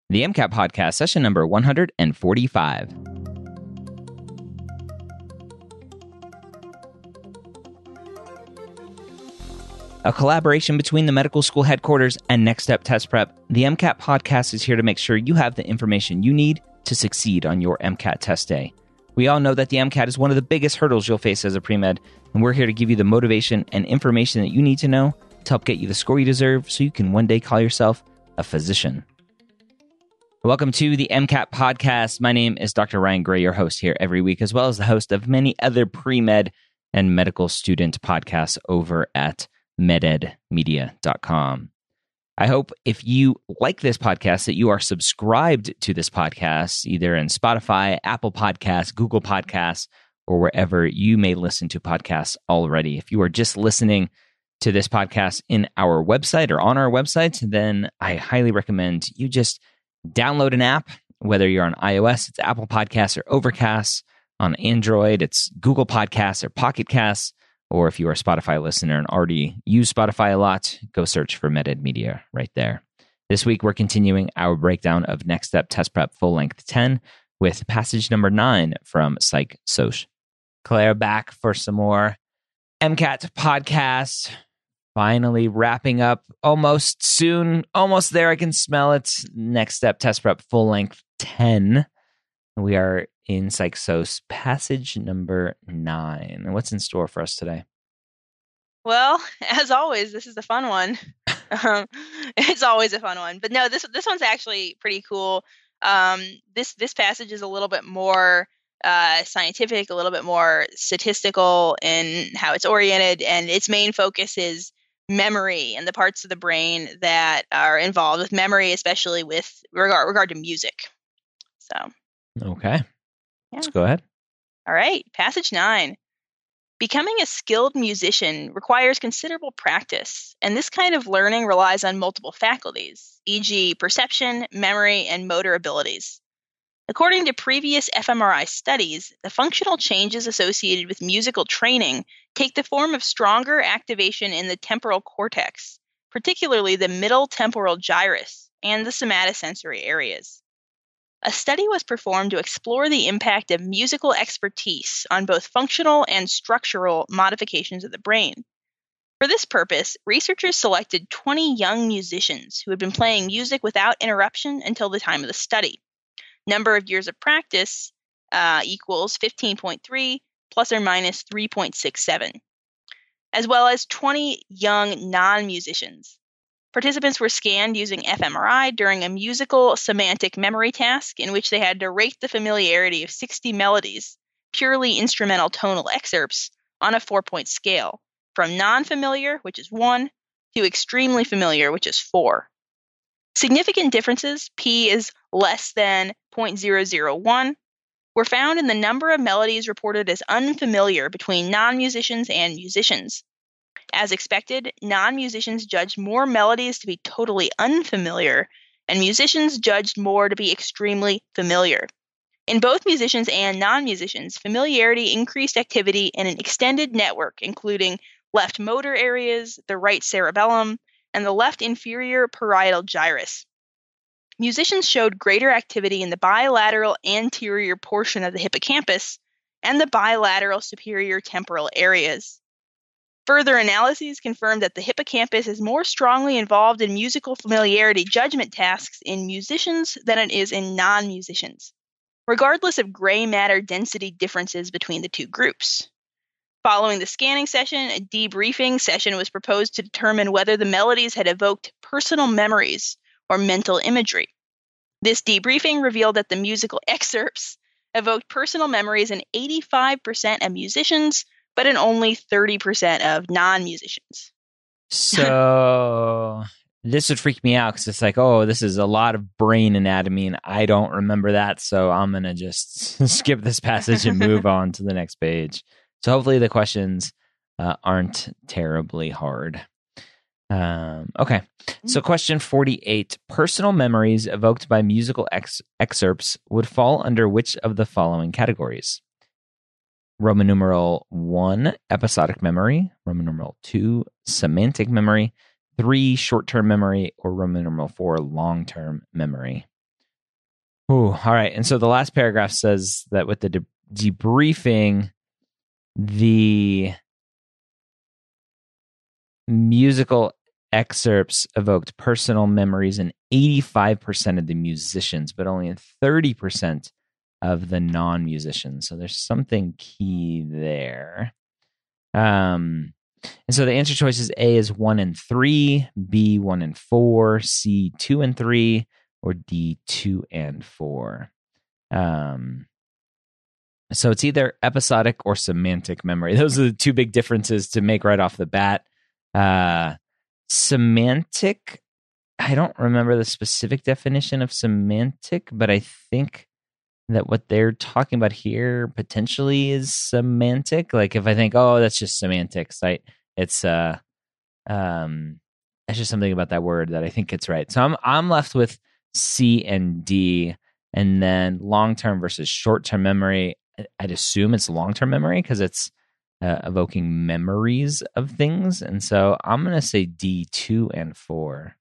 the MCAT podcast, session number 145. A collaboration between the medical school headquarters and Next Step Test Prep, the MCAT podcast is here to make sure you have the information you need to succeed on your MCAT test day. We all know that the MCAT is one of the biggest hurdles you'll face as a pre-med, and we're here to give you the motivation and information that you need to know to help get you the score you deserve so you can one day call yourself a physician. Welcome to the MCAT podcast. My name is Dr. Ryan Gray, your host here every week, as well as the host of many other pre-med and medical student podcasts over at mededmedia.com. I hope if you like this podcast that you are subscribed to this podcast, either in Spotify, Apple Podcasts, Google Podcasts, or wherever you may listen to podcasts already. If you are just listening to this podcast in our website or on our website, then I highly recommend you just download an app, whether you're on iOS, it's Apple Podcasts or Overcast. On Android, it's Google Podcasts or Pocket Casts. Or if you are a Spotify listener and already use Spotify a lot, go search for MedEd Media right there. This week, we're continuing our breakdown of Next Step Test Prep Full Length 10 with passage number 9 from Psych Soc. Claire back for some more MCAT podcast. Finally wrapping up almost soon. Almost there. I can smell it. Next Step Test Prep Full Length 10. We are in Psych Soc passage number 9. What's in store for us today? Well, as always, this is a fun one. It's always a fun one. But no, this one's actually pretty cool. This passage is a little bit more scientific, a little bit more statistical in how it's oriented, and its main focus is memory and the parts of the brain that are involved with memory, especially with regard to music. So, okay. Yeah. Let's go ahead. All right. Passage 9. Becoming a skilled musician requires considerable practice, and this kind of learning relies on multiple faculties, e.g. perception, memory, and motor abilities. According to previous fMRI studies, the functional changes associated with musical training take the form of stronger activation in the temporal cortex, particularly the middle temporal gyrus and the somatosensory areas. A study was performed to explore the impact of musical expertise on both functional and structural modifications of the brain. For this purpose, researchers selected 20 young musicians who had been playing music without interruption until the time of the study. Number of years of practice equals 15.3 plus or minus 3.67, as well as 20 young non-musicians. Participants were scanned using fMRI during a musical semantic memory task in which they had to rate the familiarity of 60 melodies, purely instrumental tonal excerpts, on a 4-point scale, from non-familiar, which is 1, to extremely familiar, which is 4. Significant differences, p is less than 0.001, were found in the number of melodies reported as unfamiliar between non-musicians and musicians. As expected, non-musicians judged more melodies to be totally unfamiliar, and musicians judged more to be extremely familiar. In both musicians and non-musicians, familiarity increased activity in an extended network, including left motor areas, the right cerebellum, and the left inferior parietal gyrus. Musicians showed greater activity in the bilateral anterior portion of the hippocampus and the bilateral superior temporal areas. Further analyses confirmed that the hippocampus is more strongly involved in musical familiarity judgment tasks in musicians than it is in non-musicians, regardless of gray matter density differences between the two groups. Following the scanning session, a debriefing session was proposed to determine whether the melodies had evoked personal memories or mental imagery. This debriefing revealed that the musical excerpts evoked personal memories in 85% of musicians, but in only 30% of non-musicians. So this would freak me out because it's like, oh, this is a lot of brain anatomy and I don't remember that. So I'm going to just skip this passage and move on to the next page. So hopefully the questions aren't terribly hard. Okay. So question 48. Personal memories evoked by musical excerpts would fall under which of the following categories? Roman numeral 1, episodic memory. Roman numeral 2, semantic memory. 3, short-term memory. Or Roman numeral 4, long-term memory. Ooh, all right. And so the last paragraph says that with the debriefing, the musical excerpts evoked personal memories in 85% of the musicians, but only in 30% of the non-musicians. So there's something key there. And so the answer choices: A is 1 and 3, B 1 and 4, C 2 and 3, or D 2 and 4. So it's either episodic or semantic memory. Those are the two big differences to make right off the bat. Semantic, I don't remember the specific definition of semantic, but I think that what they're talking about here potentially is semantic. Like if I think, oh, that's just semantics, it's just something about that word that I think it's right. So I'm left with C and D, and then long-term versus short-term memory. I'd assume it's long-term memory because it's evoking memories of things. And so I'm going to say D, 2 and 4.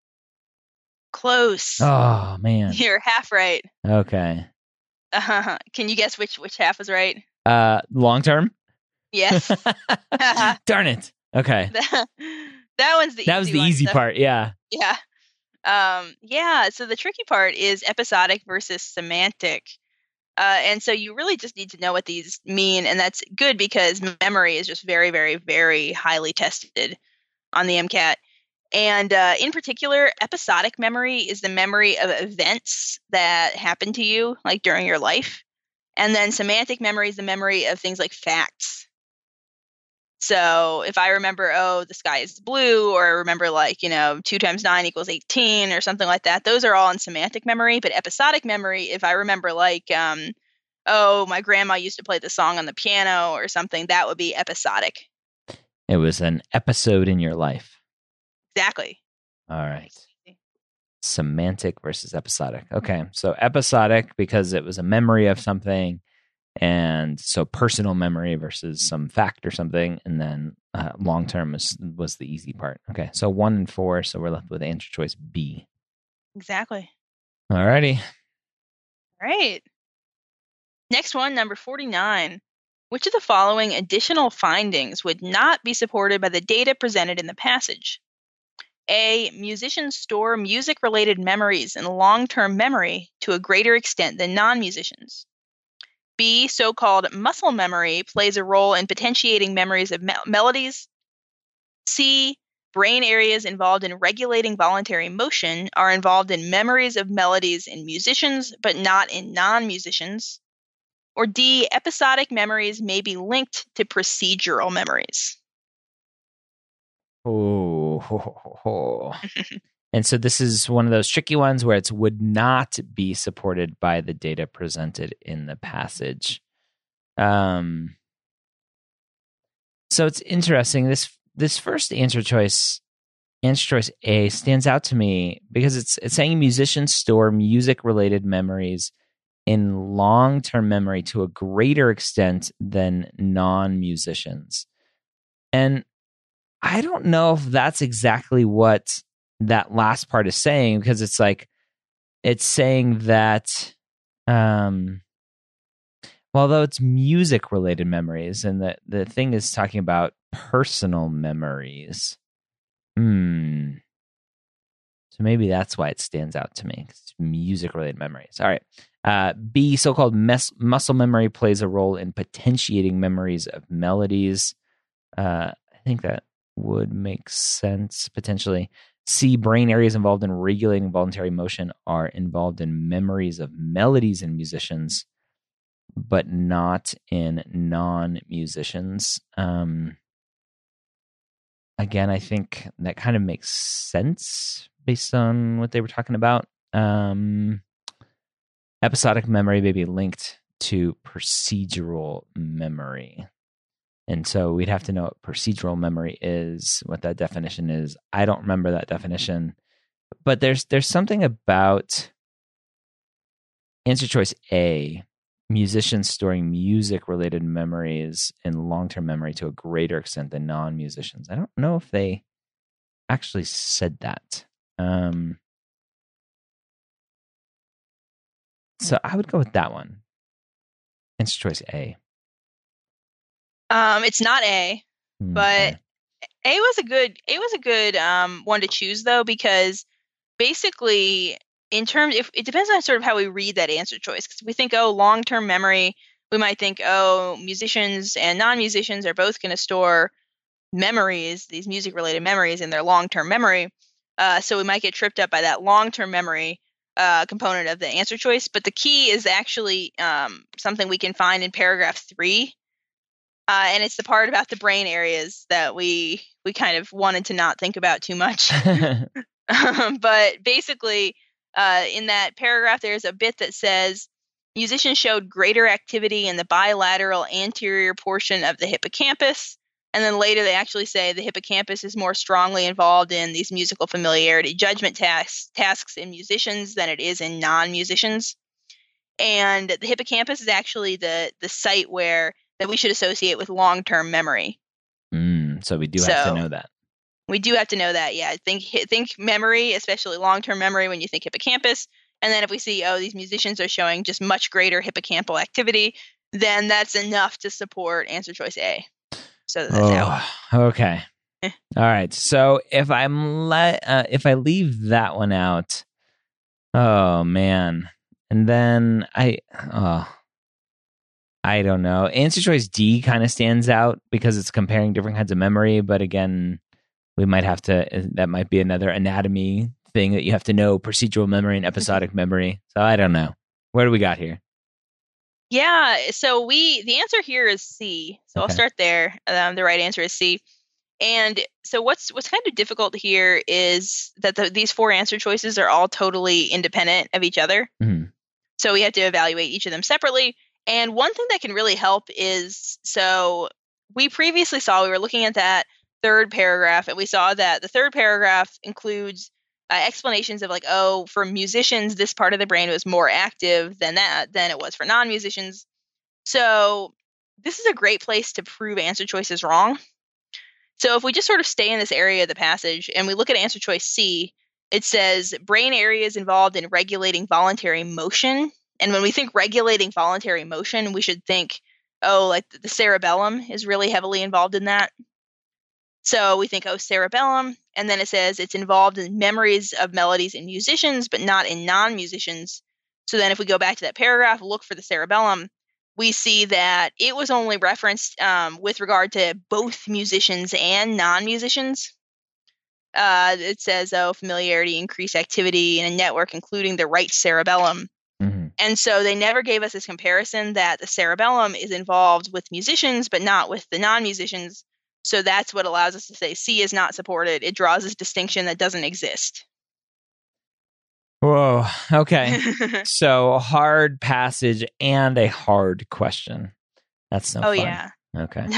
Close. Oh, man. You're half right. Okay. Can you guess which half was right? Long-term? Yes. Darn it. Okay. That one's the easy one. That was the easy part, yeah. Yeah. So the tricky part is episodic versus semantic. And so you really just need to know what these mean, and that's good because memory is just very, very, very highly tested on the MCAT. And in particular, episodic memory is the memory of events that happened to you, like during your life. And then semantic memory is the memory of things like facts. So if I remember, oh, the sky is blue, or I remember 2 times 9 equals 18 or something like that, those are all in semantic memory. But episodic memory, if I remember oh, my grandma used to play the song on the piano or something, that would be episodic. It was an episode in your life. Exactly. All right. Semantic versus episodic. Okay. So episodic because it was a memory of something. And so personal memory versus some fact or something. And then long-term was the easy part. Okay. So 1 and 4. So we're left with answer choice B. Exactly. All righty. All right. Next one, number 49. Which of the following additional findings would not be supported by the data presented in the passage? A. Musicians store music-related memories in long-term memory to a greater extent than non-musicians. B. So-called muscle memory plays a role in potentiating memories of melodies. C. Brain areas involved in regulating voluntary motion are involved in memories of melodies in musicians, but not in non-musicians. Or D. Episodic memories may be linked to procedural memories. Oh. And so this is one of those tricky ones where it would not be supported by the data presented in the passage. So it's interesting. This first answer choice A, stands out to me because it's saying musicians store music-related memories in long-term memory to a greater extent than non-musicians. And I don't know if that's exactly what that last part is saying, because it's saying that although it's music related memories and the thing is talking about personal memories. So maybe that's why it stands out to me, 'cause it's music related memories. All right. B, so-called muscle memory plays a role in potentiating memories of melodies. I think that would make sense potentially. C, brain areas involved in regulating voluntary motion are involved in memories of melodies in musicians, but not in non-musicians. Again, I think that kind of makes sense based on what they were talking about. Episodic memory may be linked to procedural memory. And so we'd have to know what procedural memory is, what that definition is. I don't remember that definition. But there's something about answer choice A, musicians storing music-related memories in long-term memory to a greater extent than non-musicians. I don't know if they actually said that. So I would go with that one. Answer choice A. It's not A, but Okay. A was a good one to choose though, because basically in terms if it depends on sort of how we read that answer choice. Because we think, oh, long-term memory, we might think, oh, musicians and non-musicians are both going to store memories, these music-related memories in their long-term memory. So we might get tripped up by that long-term memory component of the answer choice. But the key is actually something we can find in paragraph 3. And it's the part about the brain areas that we kind of wanted to not think about too much. But basically, in that paragraph, there's a bit that says musicians showed greater activity in the bilateral anterior portion of the hippocampus. And then later they actually say the hippocampus is more strongly involved in these musical familiarity judgment tasks in musicians than it is in non-musicians. And the hippocampus is actually the site that we should associate with long-term memory. So we do have to know that. We do have to know that, yeah. Think memory, especially long-term memory when you think hippocampus. And then if we see, oh, these musicians are showing just much greater hippocampal activity, then that's enough to support answer choice A. So that's out. Okay. All right. So if if I leave that one out, oh man, and then I don't know. Answer choice D kind of stands out because it's comparing different kinds of memory, but again, we might have to. That might be another anatomy thing that you have to know: procedural memory and episodic memory. So I don't know. What do we got here? Yeah. So the answer here is C. So I'll start there. The right answer is C. And so what's kind of difficult here is that these 4 answer choices are all totally independent of each other. Mm-hmm. So we have to evaluate each of them separately. And one thing that can really help is, so we previously we were looking at that third paragraph, and we saw that the third paragraph includes explanations of like, oh, for musicians, this part of the brain was more active than it was for non-musicians. So this is a great place to prove answer choice is wrong. So if we just sort of stay in this area of the passage and we look at answer choice C, it says brain areas involved in regulating voluntary motion. And when we think regulating voluntary motion, we should think, oh, like the cerebellum is really heavily involved in that. So we think, oh, cerebellum. And then it says it's involved in memories of melodies in musicians, but not in non-musicians. So then if we go back to that paragraph, look for the cerebellum, we see that it was only referenced with regard to both musicians and non-musicians. It says, oh, familiarity, increased activity in a network, including the right cerebellum. Mm-hmm. And so they never gave us this comparison that the cerebellum is involved with musicians, but not with the non-musicians. So that's what allows us to say C is not supported. It draws this distinction that doesn't exist. Whoa. Okay. So a hard passage and a hard question. That's no fun. Yeah. Okay.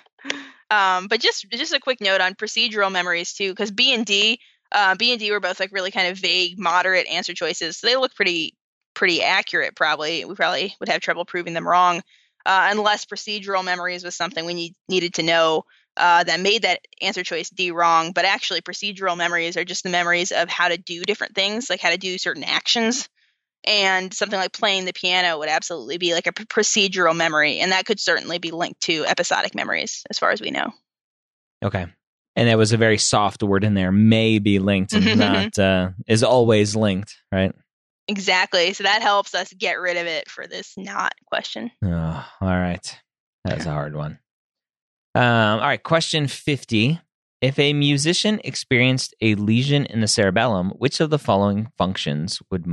But just a quick note on procedural memories too, because B and D were both like really kind of vague, moderate answer choices. So they look pretty accurate. Probably we probably would have trouble proving them wrong, unless procedural memories was something we needed to know that made that answer choice D wrong. But actually, procedural memories are just the memories of how to do different things, like how to do certain actions. And something like playing the piano would absolutely be like a procedural memory, and that could certainly be linked to episodic memories, as far as we know. Okay. And it was a very soft word in there, may be linked, and not is always linked, right? Exactly. So that helps us get rid of it for this not question. Oh, all right. That's a hard one. All right. Question 50. If a musician experienced a lesion in the cerebellum, which of the following functions would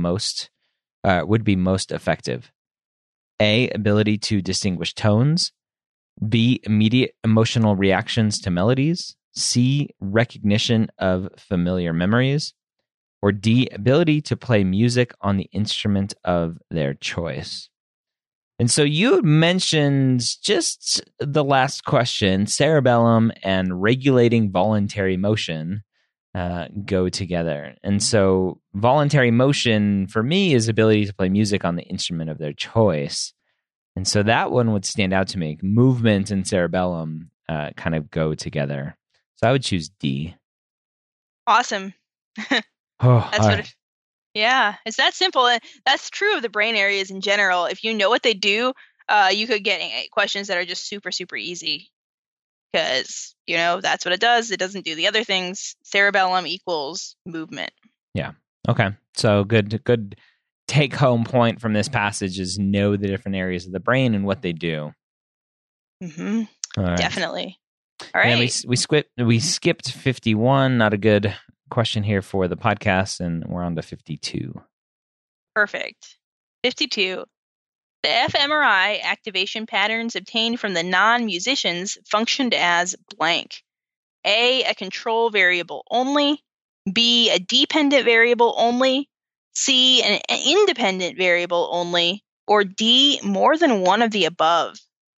be most effective? A, ability to distinguish tones. B, immediate emotional reactions to melodies. C, recognition of familiar memories. Or D, ability to play music on the instrument of their choice. And so you had mentioned just the last question, cerebellum and regulating voluntary motion go together. And so voluntary motion for me is ability to play music on the instrument of their choice. And so that one would stand out to me. Movement and cerebellum kind of go together. So I would choose D. Awesome. Oh, Yeah, it's that simple. And that's true of the brain areas in general. If you know what they do, you could get questions that are just super, super easy because, that's what it does. It doesn't do the other things. Cerebellum equals movement. Yeah. Okay. So good take home point from this passage is know the different areas of the brain and what they do. Mm-hmm. All right. Definitely. All right. And we skipped 51. Not a good question here for the podcast, and we're on to 52. Perfect. 52. The fMRI activation patterns obtained from the non-musicians functioned as blank. A control variable only. B, a dependent variable only. C, an independent variable only. Or D, more than one of the above.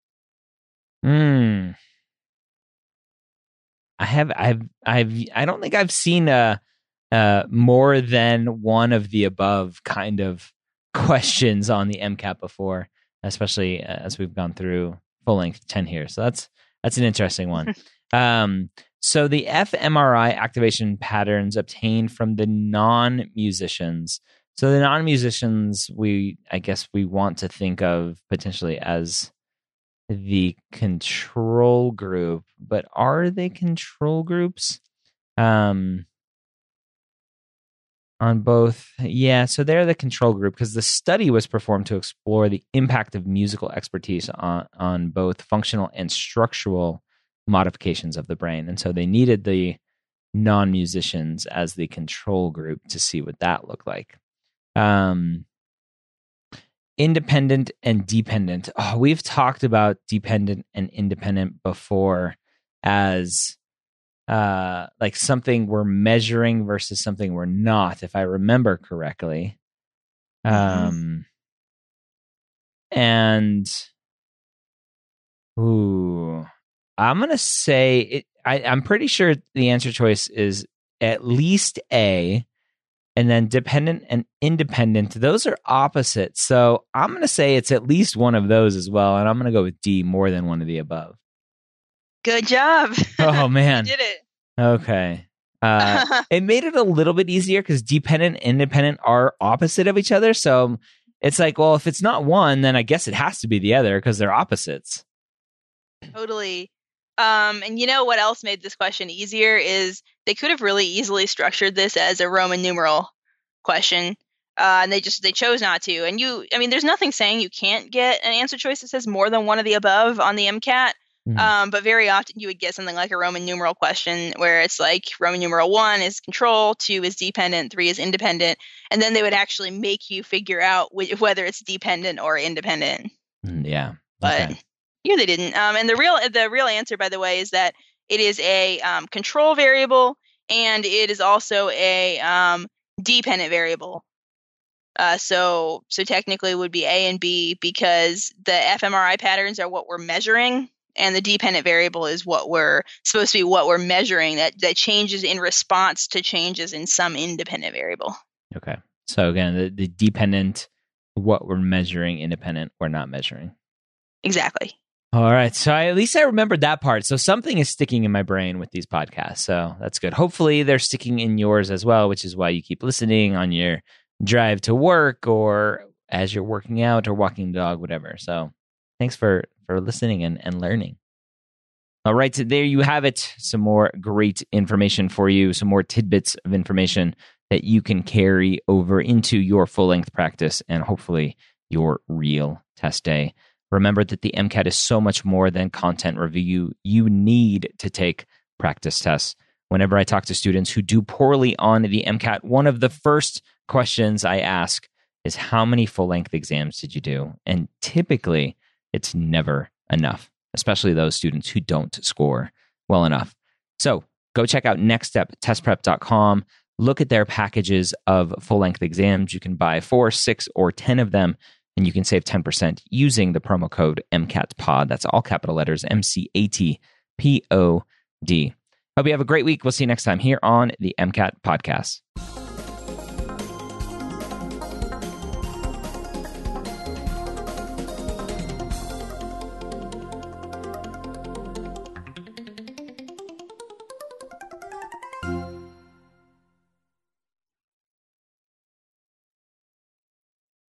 I don't think I've seen more than one of the above kind of questions on the MCAT before, especially as we've gone through full length 10 here. So that's an interesting one. So the fMRI activation patterns obtained from the non-musicians. So the non-musicians, I guess we want to think of potentially as the control group, but are they control groups? On both. Yeah, so they're the control group because the study was performed to explore the impact of musical expertise on both functional and structural modifications of the brain. And so they needed the non-musicians as the control group to see what that looked like. Independent and dependent. Oh, we've talked about dependent and independent before as like something we're measuring versus something we're not, if I remember correctly. And I'm going to say it. I'm pretty sure the answer choice is at least A, and then dependent and independent. Those are opposites. So I'm going to say it's at least one of those as well. And I'm going to go with D, more than one of the above. Good job. Oh, man. You did it. Okay. It made it a little bit easier because dependent and independent are opposite of each other. So it's like, well, if it's not one, then I guess it has to be the other because they're opposites. Totally. And you know what else made this question easier is they could have really easily structured this as a Roman numeral question. And they chose not to. And there's nothing saying you can't get an answer choice that says more than one of the above on the MCAT. But very often you would get something like a Roman numeral question where it's like Roman numeral 1 is control, 2 is dependent, 3 is independent. And then they would actually make you figure out whether it's dependent or independent. Yeah. But here they didn't. And the real answer, by the way, is that it is a control variable and it is also a dependent variable. So technically it would be A and B because the fMRI patterns are what we're measuring. And the dependent variable is what we're measuring that changes in response to changes in some independent variable. Okay. So again, the dependent, what we're measuring, independent, we're not measuring. Exactly. All right. So at least I remembered that part. So something is sticking in my brain with these podcasts. So that's good. Hopefully they're sticking in yours as well, which is why you keep listening on your drive to work or as you're working out or walking the dog, whatever. So thanks for listening and learning. All right, so there you have it. Some more great information for you, some more tidbits of information that you can carry over into your full-length practice and hopefully your real test day. Remember that the MCAT is so much more than content review. You need to take practice tests. Whenever I talk to students who do poorly on the MCAT, one of the first questions I ask is, how many full-length exams did you do? And typically, it's never enough, especially those students who don't score well enough. So go check out nextsteptestprep.com. Look at their packages of full-length exams. You can buy 4, 6, or 10 of them, and you can save 10% using the promo code MCATPOD. That's all capital letters, MCATPOD. Hope you have a great week. We'll see you next time here on the MCAT Podcast.